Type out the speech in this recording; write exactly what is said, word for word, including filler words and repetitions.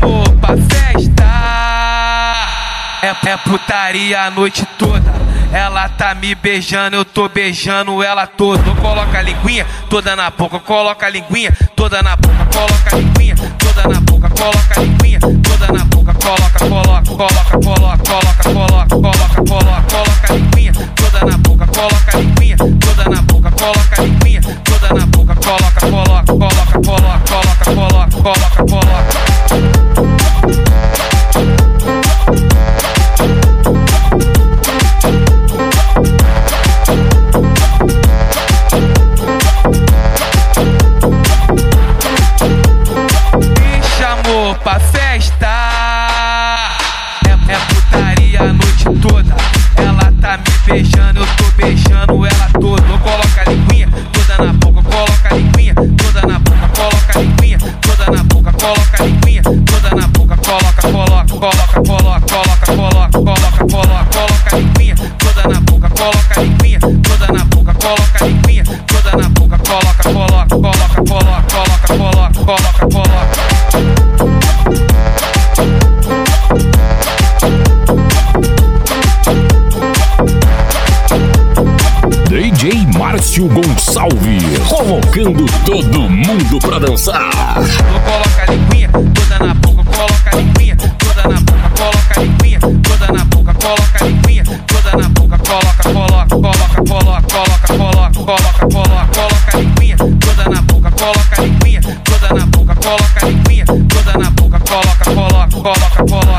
chamou pra festa. É, é putaria a noite toda. Ela tá me beijando, eu tô beijando ela toda. Coloca a linguinha toda na boca, coloca a linguinha toda na boca, coloca a linguinha toda na boca, coloca a linguinha toda na boca, coloca, coloca, coloca, coloca, coloca, coloca, coloca, coloca, coloca a linguinha toda na boca, coloca a linguinha toda na boca, coloca a linguinha toda na boca, coloca, coloca, coloca, coloca, coloca, coloca, coloca, coloca. Pra festa, é, é putaria a noite toda. Ela tá me beijando, eu tô beijando ela toda. Coloca a linguinha toda na boca, coloca a linguinha toda na boca, coloca a linguinha toda na boca, coloca a linguinha toda na boca, coloca, coloca, coloca, coloca, coloca, coloca, coloca, coloca, coloca a linguinha toda na boca, coloca a linguinha toda na boca, coloca a linguinha toda na boca, coloca, coloca, coloca, coloca, coloca, coloca, coloca, coloca. D J Márcio Gonçalves, convocando todo mundo pra dançar. Coloca a linguinha toda na boca, coloca a linguinha toda na boca, coloca a linguinha toda na boca, coloca a linguinha toda na boca, coloca, coloca, coloca, coloca, coloca, coloca, coloca, coloca, coloca a linguinha toda na boca, coloca a linguinha toda na boca, coloca a linguinha toda na boca, coloca, coloca, coloca, coloca.